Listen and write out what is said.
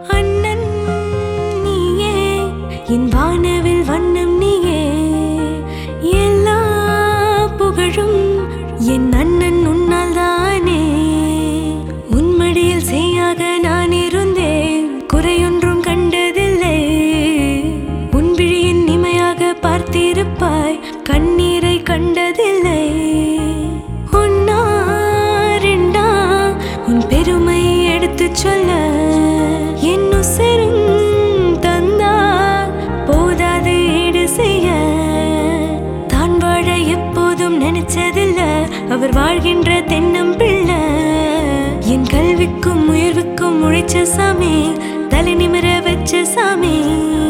அண்ணன் நீயே என் வானவில் வண்ணம் நீயே எல்லா புகழும் என் அண்ணன் உன்னால் தானே உன்மடியில் செய்யாக நான் இருந்தேன் குறையொன்றும் கண்டதில்லை உன் விழியின் இமையாக பார்த்திருப்பாய் கண்ணீரை கண்டதில்லை ஒன்னா ரெண்டா உன் பெருமை எடுத்து சொல்ல என் உசரும் தந்தா போதாது ஈடு செய்ய தான் வாழ எப்போதும் நினைச்சதில்ல அவர் வாழ்கின்ற தென்னம் பிள்ளை என் கல்விக்கும் உயர்வுக்கும் உழைச்ச சாமி தலை நிமிர வச்ச சாமி